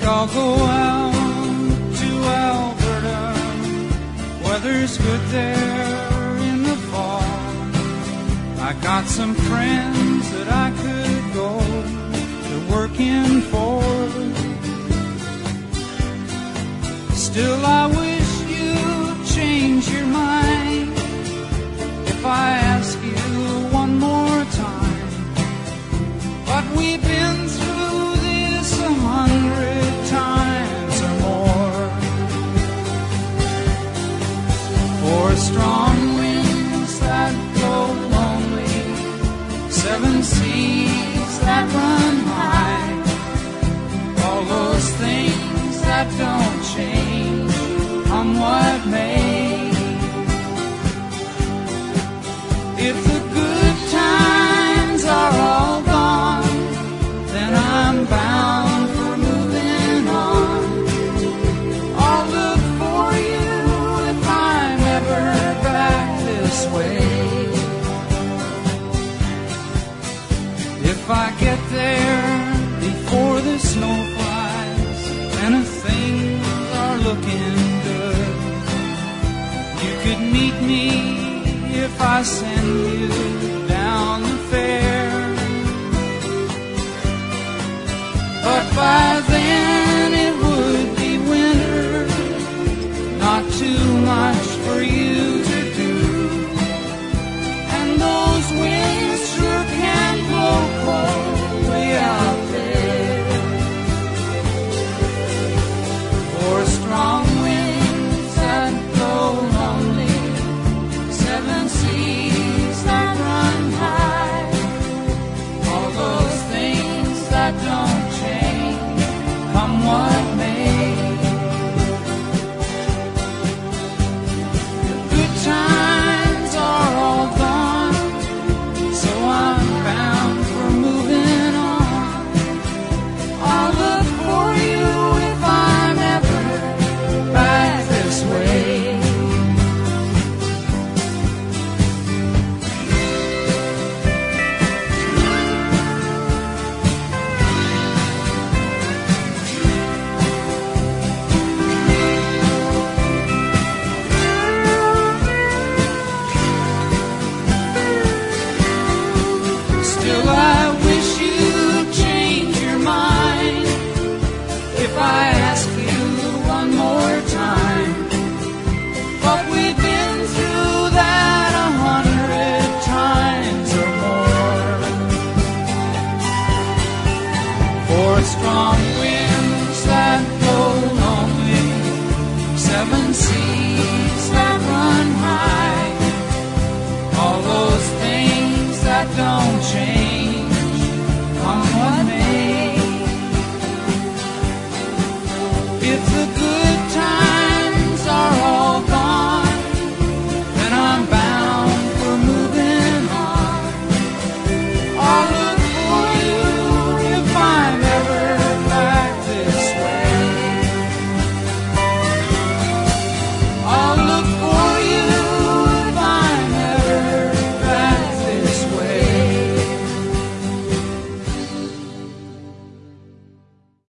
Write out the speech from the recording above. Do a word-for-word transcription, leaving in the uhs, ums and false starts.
I'll go out to Alberta. Weather's good there in the fall. I got some friends that I could go to working for. Still I wish you'd change your mind if I ask you one more time. But we've been through this a hundred times or more. For strong winds that blow lonely, seven seas that run high, all those things that don't change, come what may. If the good times are all gone, then I'm bound for moving on. I'll look for you if I'm ever back this way. If I get there before the snow flies and things are looking good, you could meet me if I send you